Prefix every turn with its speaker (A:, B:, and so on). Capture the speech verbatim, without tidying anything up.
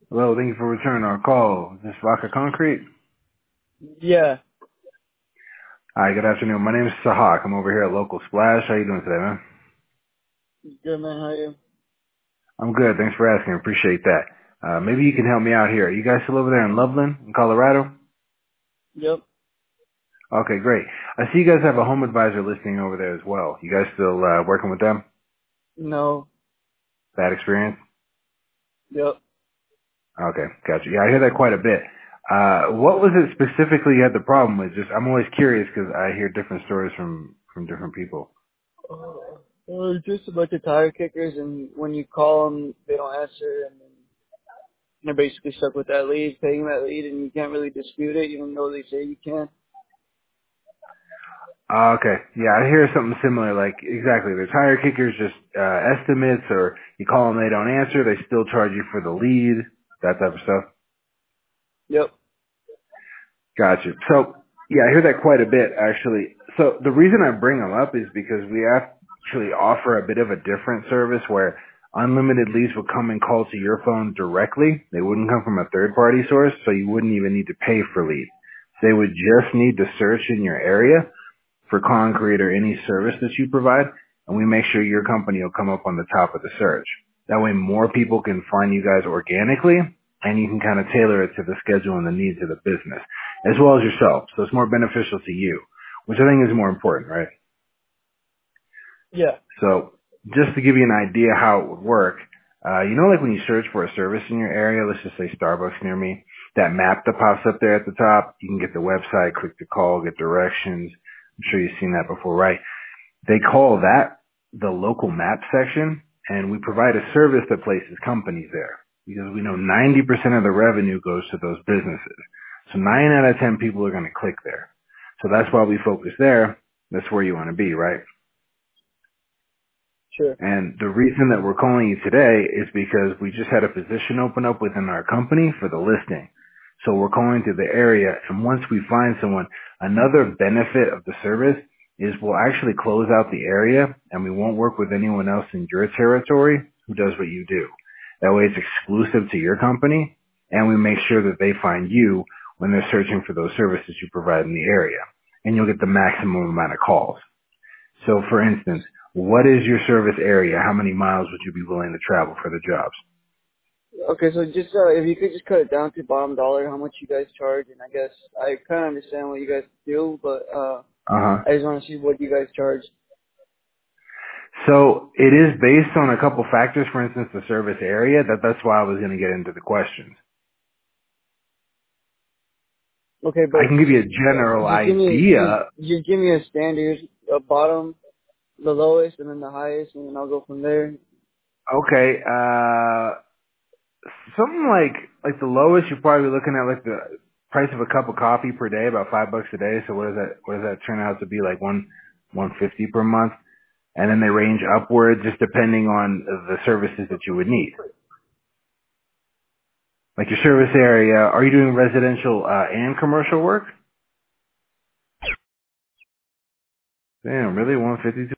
A: Hello, thank you for returning our call. Is this Vodka Concrete?
B: Yeah.
A: Hi, good afternoon. My name is Sahak. I'm over here at Local Splash. How you doing today, man?
B: Good man, how are you?
A: I'm good. Thanks for asking. Appreciate that. Uh, maybe you can help me out here. You guys still over there in Loveland, in Colorado?
B: Yep.
A: Okay, great. I see you guys have a home advisor listing over there as well. You guys still uh, working with them?
B: No.
A: Bad experience?
B: Yep.
A: Okay, gotcha. Yeah, I hear that quite a bit. Uh, what was it specifically you had the problem with? Just, I'm always curious because I hear different stories from, from different people.
B: Uh, uh, just a bunch of tire kickers, and when you call them, they don't answer, and then they're basically stuck with that lead, paying that lead, and you can't really dispute it, even though they say you can.
A: Oh, okay. Yeah, I hear something similar. Like, exactly. The tire kickers just uh, estimates, or you call them, they don't answer. They still charge you for the lead, that type of stuff.
B: Yep.
A: Gotcha. So, yeah, I hear that quite a bit, actually. So the reason I bring them up is because we actually offer a bit of a different service where unlimited leads would come and call to your phone directly. They wouldn't come from a third-party source, so you wouldn't even need to pay for leads. They would just need to search in your area for concrete or any service that you provide, and we make sure your company will come up on the top of the search. That way more people can find you guys organically, and you can kind of tailor it to the schedule and the needs of the business, as well as yourself. So it's more beneficial to you, which I think is more important, right?
B: Yeah.
A: So just to give you an idea how it would work, uh, you know, like when you search for a service in your area, let's just say Starbucks near me, that map that pops up there at the top, you can get the website, click the call, get directions. I'm sure you've seen that before, right? They call that the local map section, and we provide a service that places companies there because we know ninety percent of the revenue goes to those businesses. So nine out of ten people are going to click there. So that's why we focus there. That's where you want to be, right?
B: Sure.
A: And the reason that we're calling you today is because we just had a position open up within our company for the listing. So we're calling to the area, and once we find someone, another benefit of the service is we'll actually close out the area, and we won't work with anyone else in your territory who does what you do. That way it's exclusive to your company, and we make sure that they find you when they're searching for those services you provide in the area. And you'll get the maximum amount of calls. So for instance, what is your service area? How many miles would you be willing to travel for the jobs?
B: Okay, so just uh, if you could just cut it down to bottom dollar, how much you guys charge, and I guess I kind of understand what you guys do, but uh,
A: Uh-huh.
B: I just want to see what you guys charge.
A: So it is based on a couple factors, for instance, the service area. That That's why I was going to get into the questions.
B: Okay,
A: I
B: but
A: can give you
B: just
A: a general
B: just give me
A: idea.
B: just, just give me a standard, a bottom, the lowest, and then the highest, and then I'll go from there.
A: Okay, uh, something like, like the lowest you're probably looking at like the price of a cup of coffee per day, about five bucks a day. So what does that, what does that turn out to be? Like one, one fifty per month? And then they range upward just depending on the services that you would need. Like your service area, are you doing residential uh, and commercial work? Damn, really? one fifty